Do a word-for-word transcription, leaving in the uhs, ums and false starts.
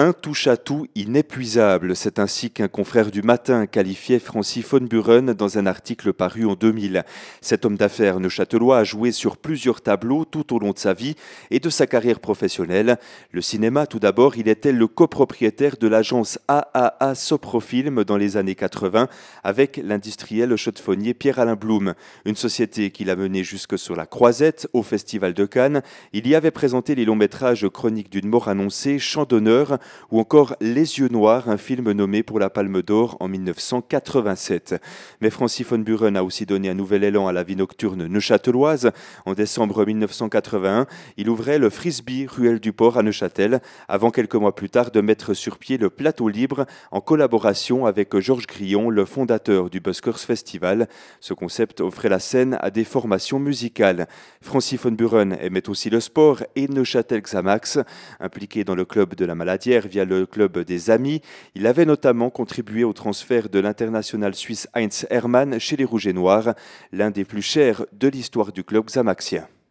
Un touche-à-tout inépuisable, c'est ainsi qu'un confrère du Matin qualifiait Francis von Buren dans un article paru en deux mille. Cet homme d'affaires neuchâtelois a joué sur plusieurs tableaux tout au long de sa vie et de sa carrière professionnelle. Le cinéma, tout d'abord, il était le copropriétaire de l'agence A A A Soprofilm dans les années quatre-vingts avec l'industriel chaudefonnier Pierre-Alain Blum, une société qu'il a menée jusque sur la Croisette au Festival de Cannes. Il y avait présenté les longs métrages Chronique d'une mort annoncée, Chant d'honneur, ou encore Les yeux noirs, un film nommé pour la Palme d'Or en mille neuf cent quatre-vingt-sept. Mais Francis von Buren a aussi donné un nouvel élan à la vie nocturne neuchâteloise. En décembre mille neuf cent quatre-vingt-un, il ouvrait le Frisbee Ruelle du Port à Neuchâtel, avant quelques mois plus tard de mettre sur pied le Plateau Libre en collaboration avec Georges Grillon, le fondateur du Buskers Festival. Ce concept offrait la scène à des formations musicales. Francis von Buren aimait aussi le sport et Neuchâtel Xamax, impliqué dans le club de la Maladière via le club des Amis. Il avait notamment contribué au transfert de l'international suisse Heinz Hermann chez les Rouges et Noirs, l'un des plus chers de l'histoire du club xamaxien.